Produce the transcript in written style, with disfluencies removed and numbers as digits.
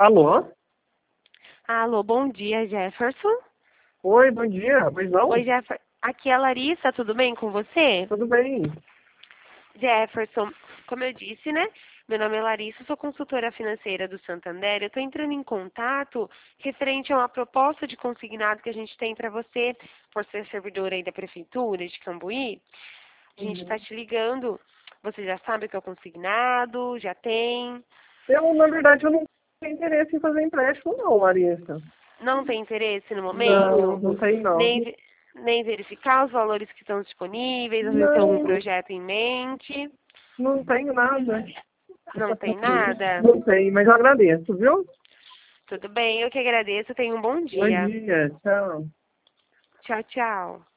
Alô? Alô, bom dia, Jefferson. Oi, bom dia. Pois não? Oi, Jefferson. Aqui é a Larissa, tudo bem com você? Tudo bem? Jefferson, como eu disse, né? Meu nome é Larissa, sou consultora financeira do Santander. Eu estou entrando em contato referente a uma proposta de consignado que a gente tem para você, por ser servidora aí da Prefeitura de Cambuí. A gente está Uhum. te ligando. Você já sabe o que é o consignado? Já tem? Na verdade, eu não tenho interesse em fazer empréstimo, não, Larissa. Não tem interesse no Não, momento? não tem, não. Nem, nem verificar os valores que estão disponíveis, ou se tem algum Não, projeto em mente? não tenho nada. Não tem nada? Não tem, mas eu agradeço, viu? Tudo bem, eu que agradeço. Tenha um bom Bom dia. dia, tchau. Tchau, tchau.